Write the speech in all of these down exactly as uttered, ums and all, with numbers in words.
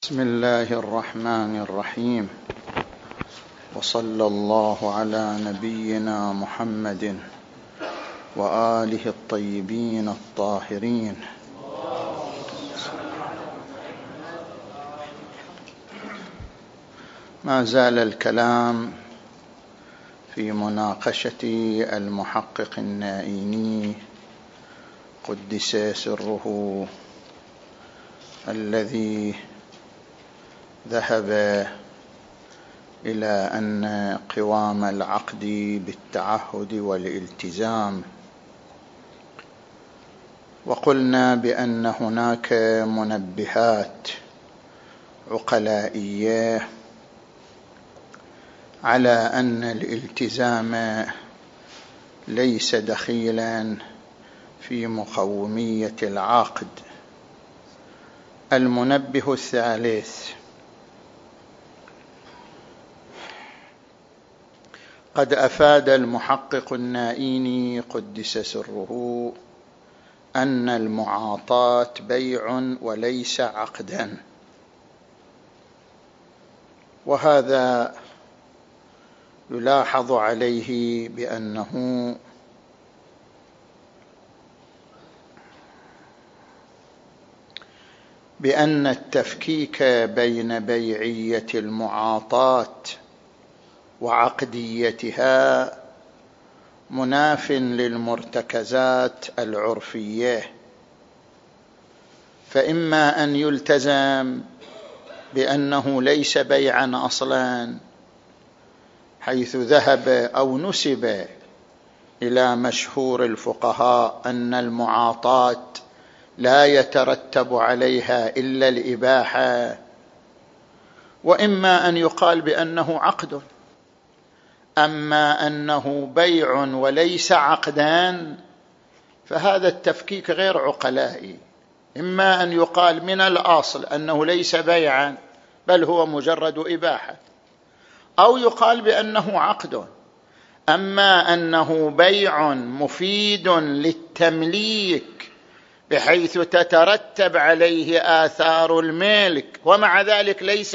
بسم الله الرحمن الرحيم، وصلى الله على نبينا محمد وآله الطيبين الطاهرين. ما زال الكلام في مناقشة المحقق النائيني قدس سره، الذي ذهب إلى أن قوام العقد بالتعهد والالتزام، وقلنا بأن هناك منبهات عقلائية على أن الالتزام ليس دخيلا في مقومية العقد. المنبه الثالث: قد أفاد المحقق النائيني قدس سره أن المعاطاة بيع وليس عقدا، وهذا يلاحظ عليه بأنه بأن التفكيك بين بيعية المعاطاة وعقديتها مناف للمرتكزات العرفية، فإما أن يلتزم بأنه ليس بيعا أصلا، حيث ذهب أو نسب إلى مشهور الفقهاء أن المعاطاة لا يترتب عليها إلا الإباحة، وإما أن يقال بأنه عقد. أما أنه بيع وليس عقدا فهذا التفكيك غير عقلائي. إما أن يقال من الأصل أنه ليس بيعا بل هو مجرد إباحة، أو يقال بأنه عقد. أما أنه بيع مفيد للتمليك بحيث تترتب عليه آثار الملك ومع ذلك ليس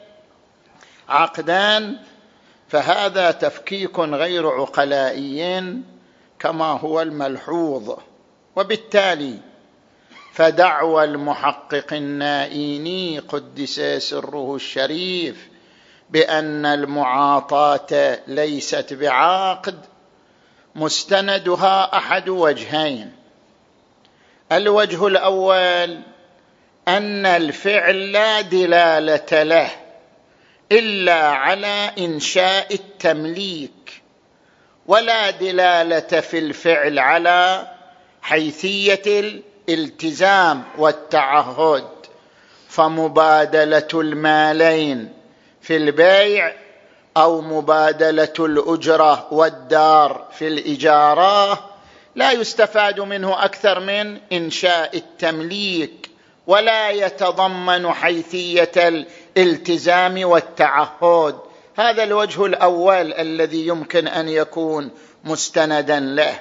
عقدان، فهذا تفكيك غير عقلائي كما هو الملحوظ. وبالتالي فدعوى المحقق النائيني قدس سره الشريف بأن المعاطاة ليست بعقد مستندها أحد وجهين. الوجه الأول أن الفعل لا دلالة له إلا على إنشاء التمليك، ولا دلالة في الفعل على حيثية الالتزام والتعهد، فمبادلة المالين في البيع أو مبادلة الأجرة والدار في الإجارة لا يستفاد منه أكثر من إنشاء التمليك، ولا يتضمن حيثية الالتزام والتعهد. هذا الوجه الأول الذي يمكن أن يكون مستندا له.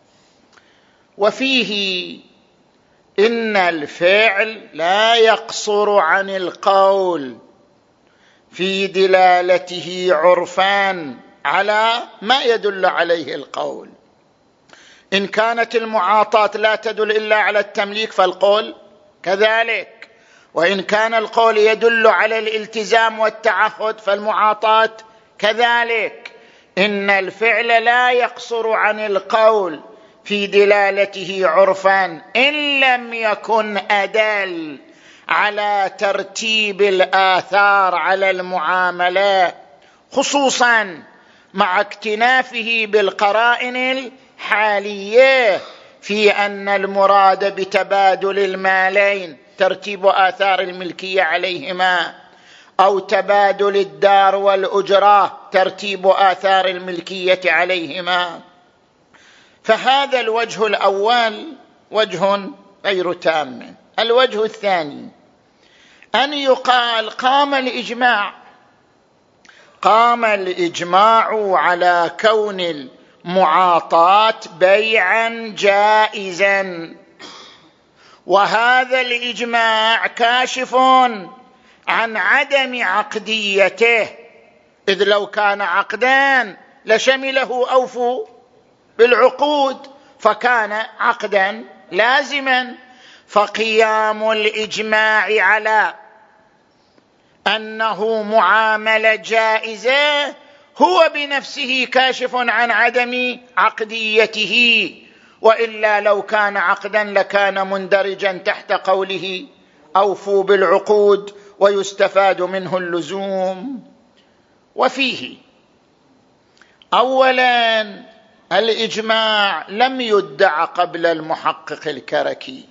وفيه إن الفعل لا يقصر عن القول في دلالته عرفان على ما يدل عليه القول. إن كانت المعاطاة لا تدل إلا على التمليك فالقول كذلك، وإن كان القول يدل على الالتزام والتعهد فالمعاطاة كذلك. إن الفعل لا يقصر عن القول في دلالته عرفا إن لم يكن أدل على ترتيب الآثار على المعاملة، خصوصا مع اكتنافه بالقرائن الحالية في أن المراد بتبادل المالين ترتيب آثار الملكية عليهما، أو تبادل الدار والأجرة ترتيب آثار الملكية عليهما. فهذا الوجه الأول وجه غير تام. الوجه الثاني أن يقال قام الإجماع قام الإجماع على كون المعاطاة بيعا جائزا، وهذا الإجماع كاشف عن عدم عقديته، إذ لو كان عقدا لشمله أوفوا بالعقود فكان عقدا لازما. فقيام الإجماع على أنه معاملة جائزة هو بنفسه كاشف عن عدم عقديته، وإلا لو كان عقدا لكان مندرجا تحت قوله أوفوا بالعقود ويستفاد منه اللزوم. وفيه أولا الإجماع لم يدع قبل المحقق الكركي،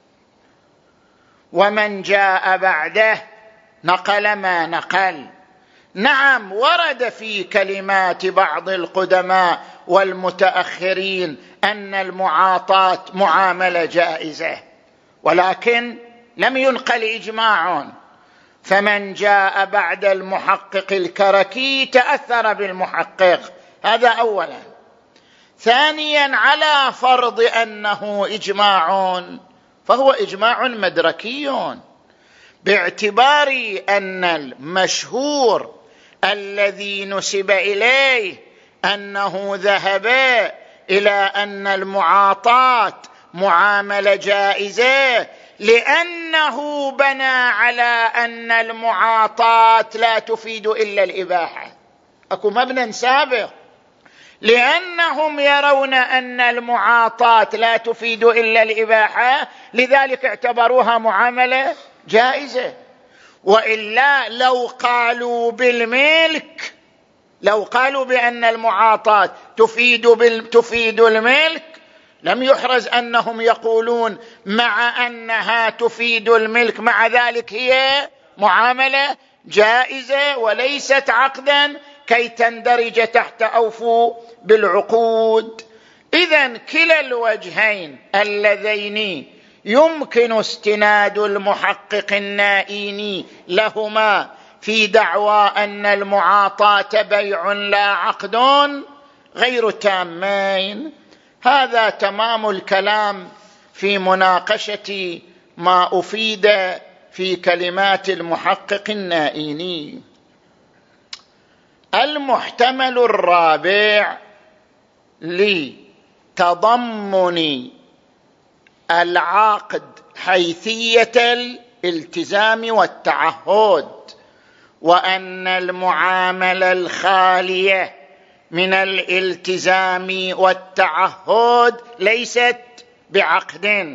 ومن جاء بعده نقل ما نقل. نعم ورد في كلمات بعض القدماء والمتأخرين أن المعاطاة معاملة جائزة، ولكن لم ينقل إجماع، فمن جاء بعد المحقق الكركي تأثر بالمحقق، هذا أولا. ثانيا على فرض أنه إجماع فهو إجماع مدركي، باعتبار أن المشهور الذي نسب إليه أنه ذهب إلى أن المعاطاة معاملة جائزة لأنه بنى على أن المعاطاة لا تفيد إلا الإباحة، أكو مبنى سابق، لأنهم يرون أن المعاطاة لا تفيد إلا الإباحة لذلك اعتبروها معاملة جائزة. وإلا لو قالوا بالملك، لو قالوا بأن المعاطاة تفيد, تفيد الملك لم يحرز أنهم يقولون مع أنها تفيد الملك مع ذلك هي معاملة جائزة وليست عقدا كي تندرج تحت أوفوا بالعقود. إذن كلا الوجهين اللذين يمكن استناد المحقق النائيني لهما في دعوى أن المعاطاة بيع لا عقد غير تامين. هذا تمام الكلام في مناقشة ما أفيد في كلمات المحقق النائيني. المحتمل الرابع لتضمن العقد حيثية الالتزام والتعهد، وأن المعاملة الخالية من الالتزام والتعهد ليست بعقد.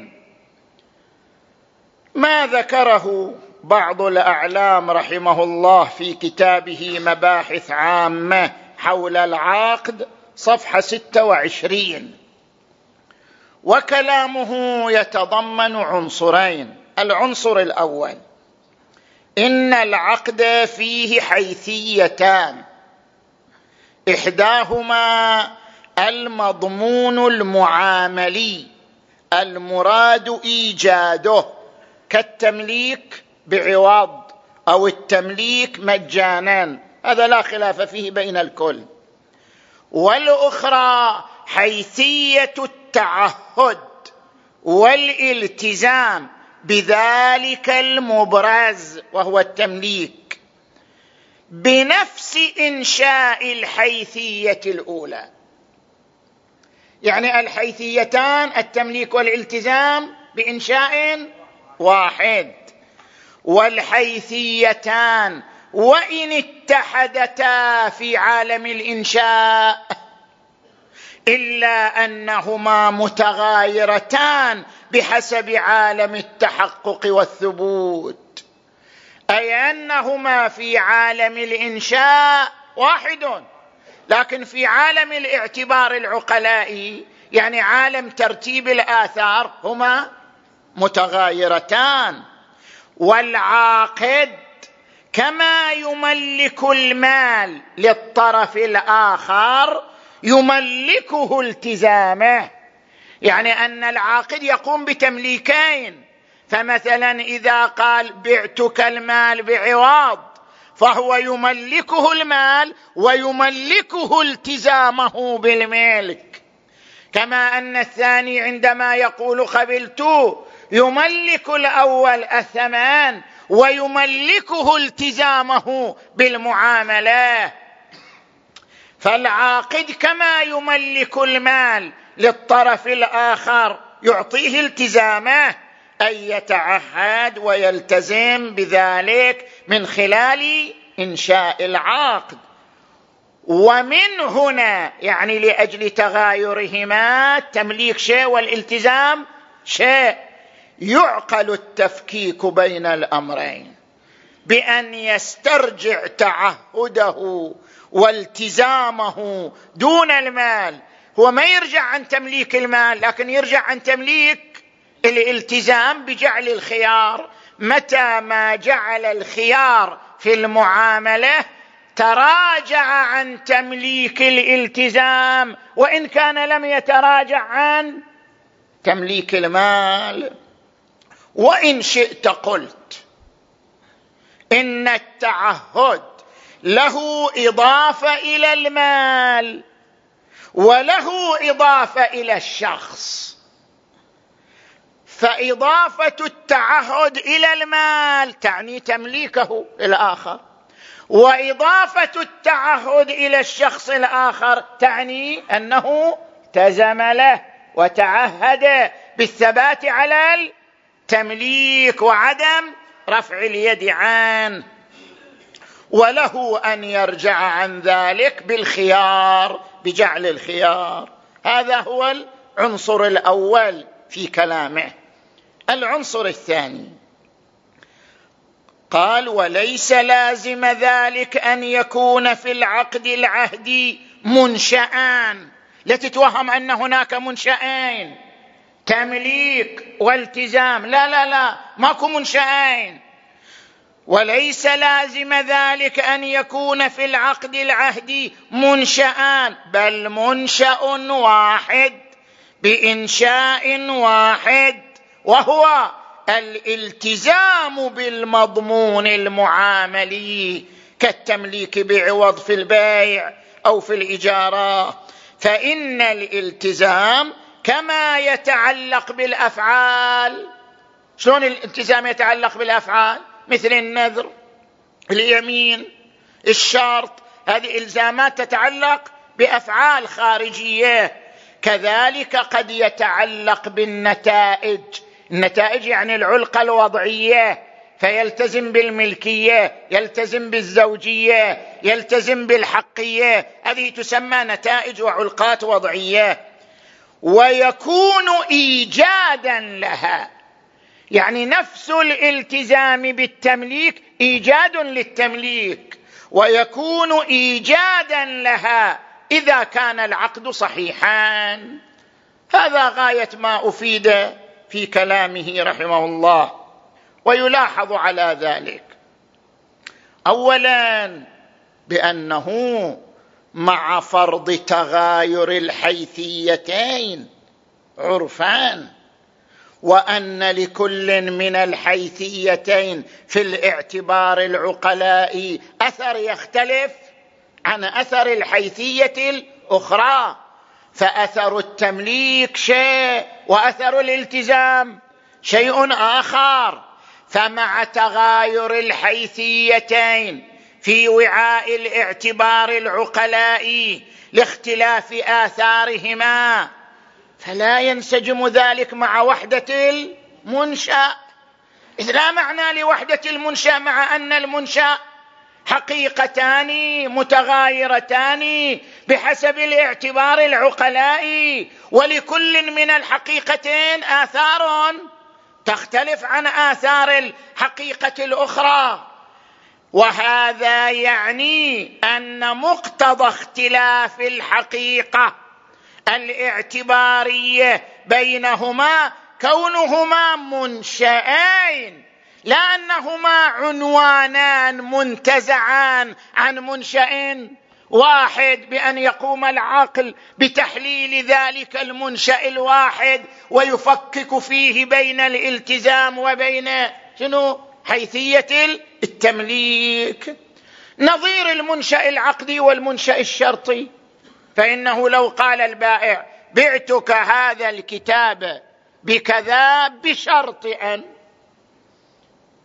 ما ذكره بعض الأعلام رحمه الله في كتابه مباحث عامة حول العقد صفحة ستة وعشرين، وكلامه يتضمن عنصرين. العنصر الأول إن العقد فيه حيثيتان، إحداهما المضمون المعاملي المراد إيجاده كالتمليك بعوض أو التمليك مجانا، هذا لا خلاف فيه بين الكل. والأخرى حيثية التعهد والالتزام بذلك المبرز وهو التمليك بنفس إنشاء الحيثية الأولى. يعني الحيثيتان التمليك والالتزام بإنشاء واحد، والحيثيتان وإن اتحدتا في عالم الإنشاء إلا أنهما متغايرتان بحسب عالم التحقق والثبوت، أي أنهما في عالم الإنشاء واحد، لكن في عالم الاعتبار العقلائي يعني عالم ترتيب الآثار هما متغايرتان. والعاقد كما يملك المال للطرف الآخر يملكه التزامه، يعني أن العاقد يقوم بتمليكين، فمثلا إذا قال بعتك المال بعوض فهو يملكه المال ويملكه التزامه بالملك، كما أن الثاني عندما يقول قبلت يملك الأول الثمن ويملكه التزامه بالمعاملة. فالعاقد كما يملك المال للطرف الآخر يعطيه التزامه أن يتعهد ويلتزم بذلك من خلال إنشاء العقد. ومن هنا يعني لأجل تغايرهما التمليك شيء والالتزام شيء، يعقل التفكيك بين الأمرين بأن يسترجع تعهده والتزامه دون المال. هو ما يرجع عن تمليك المال، لكن يرجع عن تمليك الالتزام بجعل الخيار. متى ما جعل الخيار في المعاملة تراجع عن تمليك الالتزام، وإن كان لم يتراجع عن تمليك المال. وإن شئت قلت إن التعهد له إضافة إلى المال وله إضافة إلى الشخص، فإضافة التعهد إلى المال تعني تمليكه للآخر، وإضافة التعهد إلى الشخص الآخر تعني أنه التزم له وتعهد بالثبات على التمليك وعدم رفع اليد عنه، وله أن يرجع عن ذلك بالخيار بجعل الخيار. هذا هو العنصر الأول في كلامه. العنصر الثاني قال: وليس لازم ذلك أن يكون في العقد العهدي منشآن. لا تتوهم أن هناك منشأين، تمليك والتزام، لا لا لا، ماكو منشأين. وليس لازم ذلك أن يكون في العقد العهدي منشآن، بل منشأ واحد بإنشاء واحد، وهو الالتزام بالمضمون المعاملي كالتمليك بعوض في البيع أو في الإجارة. فإن الالتزام كما يتعلق بالأفعال. شلون الالتزام يتعلق بالأفعال؟ مثل النذر، اليمين، الشرط، هذه إلزامات تتعلق بأفعال خارجية. كذلك قد يتعلق بالنتائج. النتائج يعني العلقة الوضعية، فيلتزم بالملكية، يلتزم بالزوجية، يلتزم بالحقية، هذه تسمى نتائج وعلقات وضعية. ويكون إيجادا لها، يعني نفس الالتزام بالتمليك إيجاد للتمليك، ويكون إيجادا لها إذا كان العقد صحيحا. هذا غاية ما أفيد في كلامه رحمه الله. ويلاحظ على ذلك أولا بأنه مع فرض تغاير الحيثيتين عرفان، وأن لكل من الحيثيتين في الاعتبار العقلائي أثر يختلف عن أثر الحيثية الأخرى، فأثر التمليك شيء وأثر الالتزام شيء آخر. فمع تغاير الحيثيتين في وعاء الاعتبار العقلائي لاختلاف آثارهما فلا ينسجم ذلك مع وحدة المنشأ، إذ لا معنى لوحدة المنشأ مع أن المنشأ حقيقتان متغايرتان بحسب الاعتبار العقلائي، ولكل من الحقيقتين آثار تختلف عن آثار الحقيقة الأخرى. وهذا يعني أن مقتضى اختلاف الحقيقة الاعتبارية بينهما كونهما منشأين، لا أنهما عنوانان منتزعان عن منشأ واحد، بأن يقوم العقل بتحليل ذلك المنشأ الواحد ويفكك فيه بين الالتزام وبين شنو حيثية التمليك. نظير المنشأ العقدي والمنشأ الشرطي، فإنه لو قال البائع بعتك هذا الكتاب بكذا بشرط أن،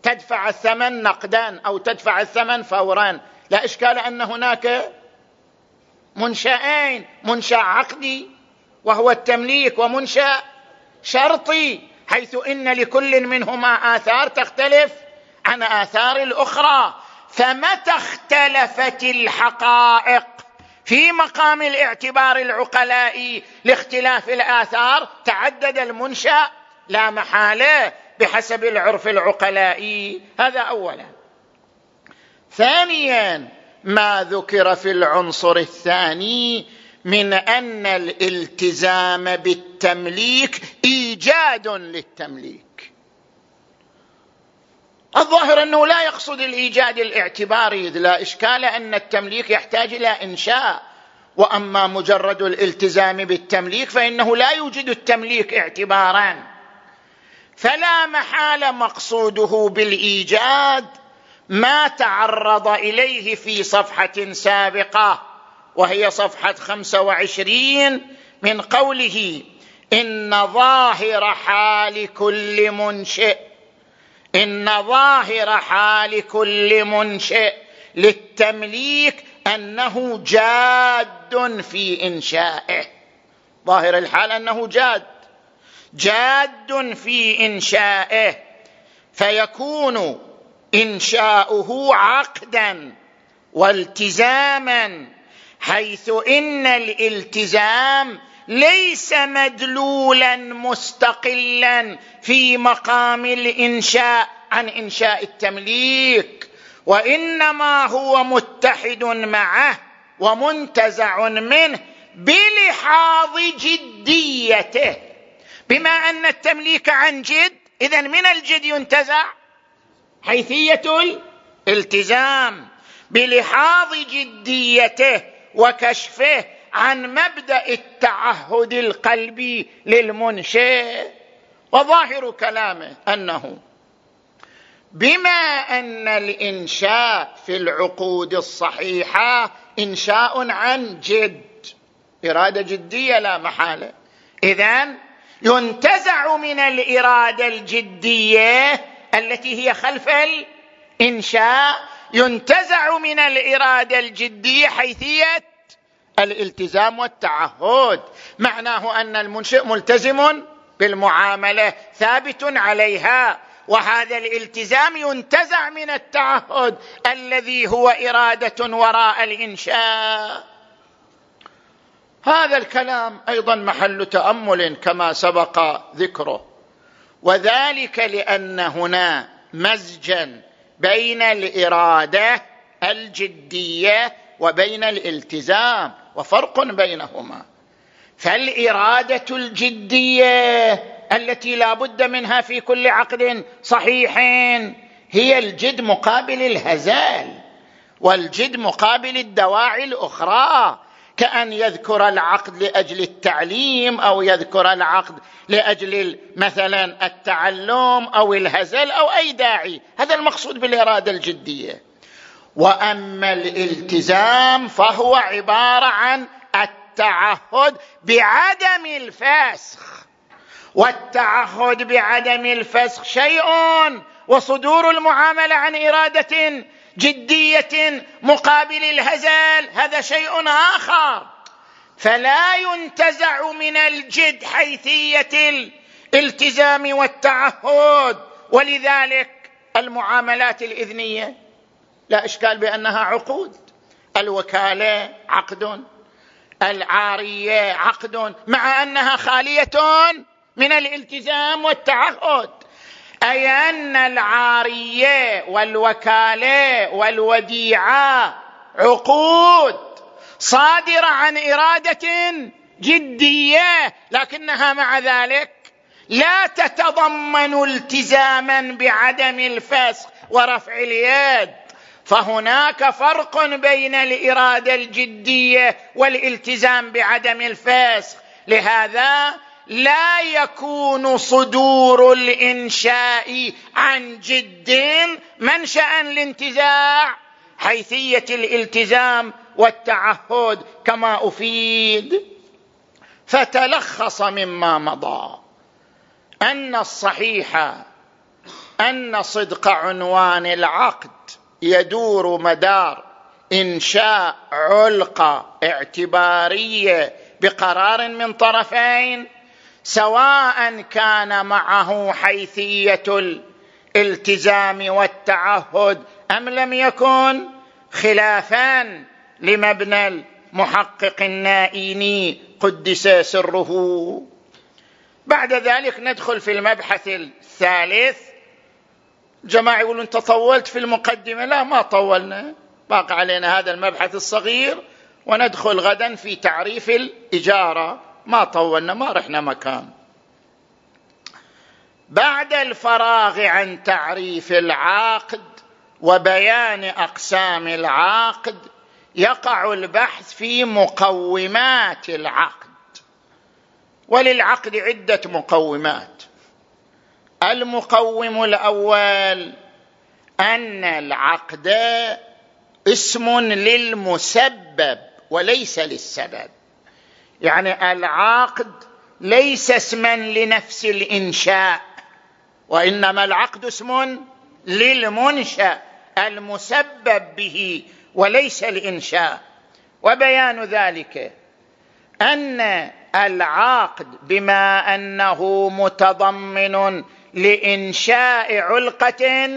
تدفع الثمن نقدا أو تدفع الثمن فورا، لا إشكال أن هناك منشأين، منشأ عقدي وهو التمليك، ومنشأ شرطي، حيث إن لكل منهما آثار تختلف عن آثار الأخرى. فمتى اختلفت الحقائق في مقام الاعتبار العقلائي لاختلاف الآثار تعدد المنشأ لا محالة بحسب العرف العقلائي. هذا أولا. ثانيا، ما ذكر في العنصر الثاني من أن الالتزام بالتمليك إيجاد للتمليك. الظاهر أنه لا يقصد الإيجاد الاعتباري، إذ لا إشكال أن التمليك يحتاج إلى إنشاء، وأما مجرد الالتزام بالتمليك فإنه لا يوجد التمليك اعتبارا. فلا محال مقصوده بالإيجاد ما تعرض إليه في صفحة سابقة، وهي صفحة خمسة وعشرين، من قوله: إن ظاهر حال كل منشئ إن ظاهر حال كل منشئ للتمليك أنه جاد في إنشائه. ظاهر الحال أنه جاد جاد في إنشائه، فيكون إنشاؤه عقدا والتزاما، حيث إن الالتزام ليس مدلولا مستقلا في مقام الإنشاء عن إنشاء التمليك، وإنما هو متحد معه ومنتزع منه بلحاظ جديته. بما أن التمليك عن جد، إذن من الجد ينتزع حيثية الالتزام بلحاظ جديته وكشفه عن مبدأ التعهد القلبي للمنشئ. وظاهر كلامه أنه بما أن الإنشاء في العقود الصحيحة إنشاء عن جد، إرادة جدية لا محالة، إذن ينتزع من الإرادة الجدية التي هي خلف الإنشاء، ينتزع من الإرادة الجدية حيثية الالتزام والتعهد. معناه أن المنشئ ملتزم بالمعاملة ثابت عليها، وهذا الالتزام ينتزع من التعهد الذي هو إرادة وراء الإنشاء. هذا الكلام أيضا محل تأمل كما سبق ذكره، وذلك لأن هنا مزجا بين الإرادة الجدية وبين الالتزام، وفرق بينهما. فالإرادة الجدية التي لا بد منها في كل عقد صحيح هي الجد مقابل الهزال، والجد مقابل الدواعي الأخرى، كأن يذكر العقد لأجل التعليم أو يذكر العقد لأجل مثلا التعلم أو الهزل أو أي داعي. هذا المقصود بالإرادة الجدية. وأما الالتزام فهو عبارة عن التعهد بعدم الفسخ، والتعهد بعدم الفسخ شيء، وصدور المعاملة عن إرادة جدية مقابل الهزل هذا شيء آخر. فلا ينتزع من الجد حيثية الالتزام والتعهد. ولذلك المعاملات الإذنية لا إشكال بأنها عقود، الوكالة عقد، العارية عقد، مع أنها خالية من الالتزام والتعهد. أي أن العارية والوكالة والوديعة عقود صادرة عن إرادة جدية، لكنها مع ذلك لا تتضمن التزاما بعدم الفسخ ورفع اليد. فهناك فرق بين الإرادة الجدية والالتزام بعدم الفسخ. لهذا لا يكون صدور الإنشاء عن جد منشأ لانتزاع حيثية الالتزام والتعهد كما أفيد. فتلخص مما مضى أن الصحيح أن صدق عنوان العقد يدور مدار إنشاء علقة اعتبارية بقرار من طرفين، سواء كان معه حيثية الالتزام والتعهد أم لم يكن، خلافان لمبنى المحقق النائيني قدس سره. بعد ذلك ندخل في المبحث الثالث. جماعة يقولون أنت طولت في المقدمة. لا، ما طولنا، باقي علينا هذا المبحث الصغير، وندخل غدا في تعريف الإجارة. ما طولنا، ما رحنا مكان. بعد الفراغ عن تعريف العقد وبيان أقسام العقد، يقع البحث في مقومات العقد. وللعقد عدة مقومات. المقوم الأول أن العقد اسم للمسبب وليس للسبب، يعني العقد ليس اسما لنفس الإنشاء، وإنما العقد اسم للمنشأ المسبب به وليس الإنشاء. وبيان ذلك أن العقد بما أنه متضمن لإنشاء علقة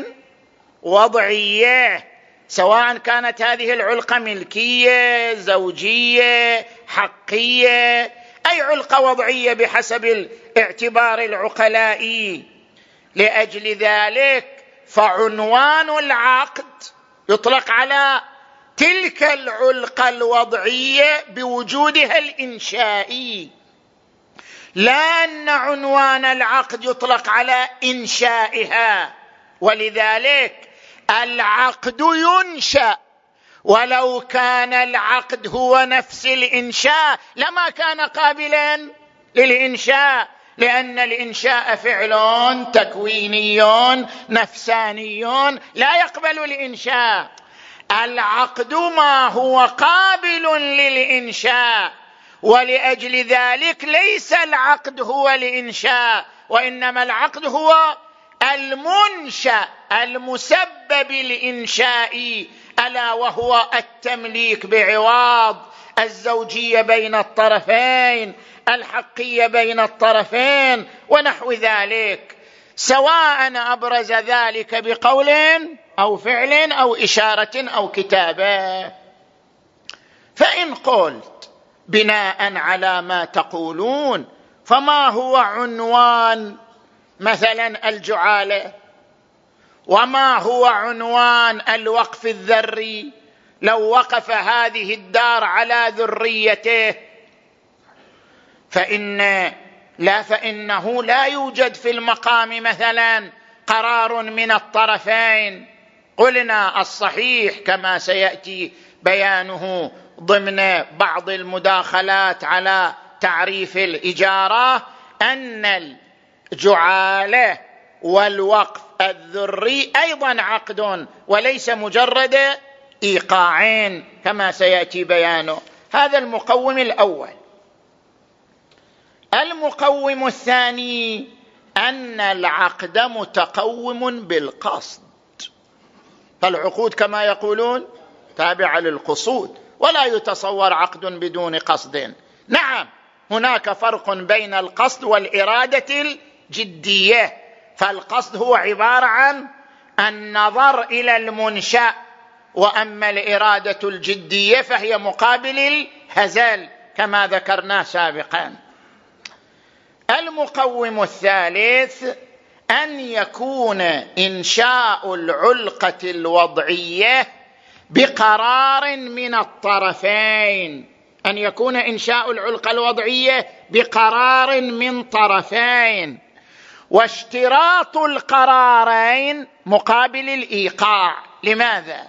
وضعية، سواء كانت هذه العلقة ملكية، زوجية، حقية، أي علقة وضعية بحسب الاعتبار العقلائي، لأجل ذلك فعنوان العقد يطلق على تلك العلقة الوضعية بوجودها الإنشائي، لا أن عنوان العقد يطلق على إنشائها. ولذلك العقد ينشأ، ولو كان العقد هو نفس الإنشاء لما كان قابلا للإنشاء، لأن الإنشاء فعل تكويني نفساني لا يقبل الإنشاء. العقد ما هو قابل للإنشاء، ولأجل ذلك ليس العقد هو الإنشاء، وإنما العقد هو المنشأ المسبب الإنشائي، ألا وهو التمليك بعوض، الزوجية بين الطرفين، الحقية بين الطرفين، ونحو ذلك، سواء أبرز ذلك بقول أو فعل أو إشارة أو كتابة. فإن قلت بناء على ما تقولون، فما هو عنوان مثلا الجعالة؟ وما هو عنوان الوقف الذري لو وقف هذه الدار على ذريته؟ فإن لا فإنه لا يوجد في المقام مثلا قرار من الطرفين. قلنا الصحيح كما سيأتي بيانه ضمن بعض المداخلات على تعريف الإجارة أن الجعالة والوقف الذري أيضا عقد وليس مجرد إيقاعين كما سيأتي بيانه. هذا المقوم الأول. المقوم الثاني أن العقد متقوم بالقصد، فالعقود كما يقولون تابعة للقصود، ولا يتصور عقد بدون قصد. نعم، هناك فرق بين القصد والإرادة الجدية، فالقصد هو عبارة عن النظر إلى المنشأ، وأما الإرادة الجدية فهي مقابل الهزل كما ذكرنا سابقا. المقوم الثالث أن يكون إنشاء العلقة الوضعية بقرار من الطرفين، أن يكون إنشاء العلقة الوضعية بقرار من طرفين، واشتراط القرارين مقابل الإيقاع. لماذا؟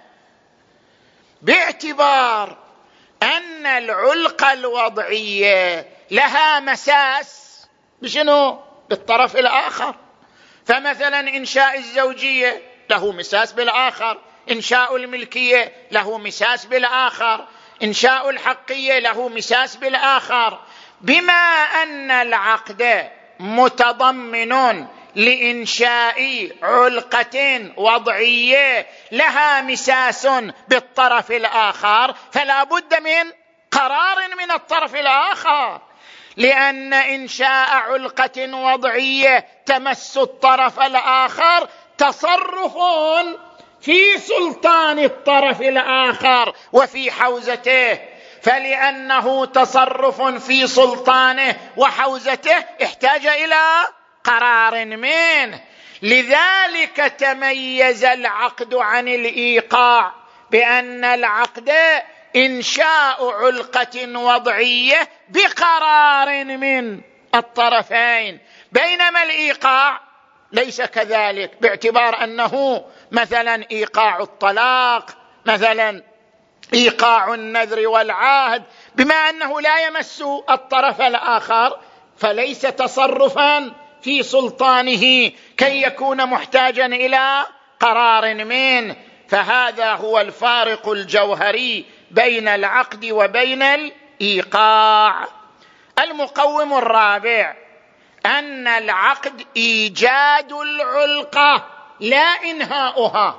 باعتبار أن العلقة الوضعية لها مساس بشنو؟ بالطرف الآخر. فمثلا إنشاء الزوجية له مساس بالآخر، إنشاء الملكية له مساس بالآخر، إنشاء الحقية له مساس بالآخر. بما أن العقد متضمن لإنشاء علقة وضعية لها مساس بالطرف الآخر فلا بد من قرار من الطرف الآخر، لأن إنشاء علقة وضعية تمس الطرف الآخر تصرف في سلطان الطرف الآخر وفي حوزته، فلأنه تصرف في سلطانه وحوزته احتاج إلى قرار منه. لذلك تميز العقد عن الإيقاع بأن العقد إنشاء علقة وضعية بقرار من الطرفين، بينما الإيقاع ليس كذلك، باعتبار أنه مثلا إيقاع الطلاق، مثلا إيقاع النذر والعهد، بما أنه لا يمس الطرف الآخر فليس تصرفا في سلطانه كي يكون محتاجا إلى قرار منه. فهذا هو الفارق الجوهري بين العقد وبين الإيقاع. المقوم الرابع أن العقد إيجاد العلقة لا إنهاؤها،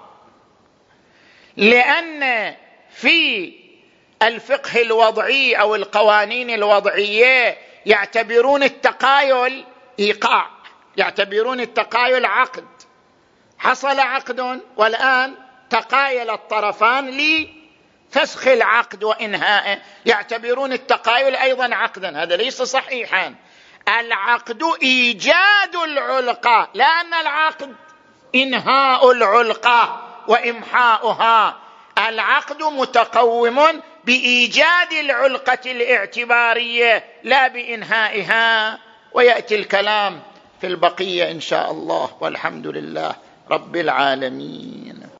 لأن في الفقه الوضعي أو القوانين الوضعية يعتبرون التقايل إيقاع، يعتبرون التقايل عقد. حصل عقد والآن تقايل الطرفان لفسخ العقد وإنهائه، يعتبرون التقايل أيضا عقدا. هذا ليس صحيحا. العقد إيجاد العلقة، لا أن العقد إنهاء العلقة وإمحاؤها. العقد متقوم بإيجاد العلقة الاعتبارية لا بإنهائها. ويأتي الكلام في البقية إن شاء الله، والحمد لله رب العالمين.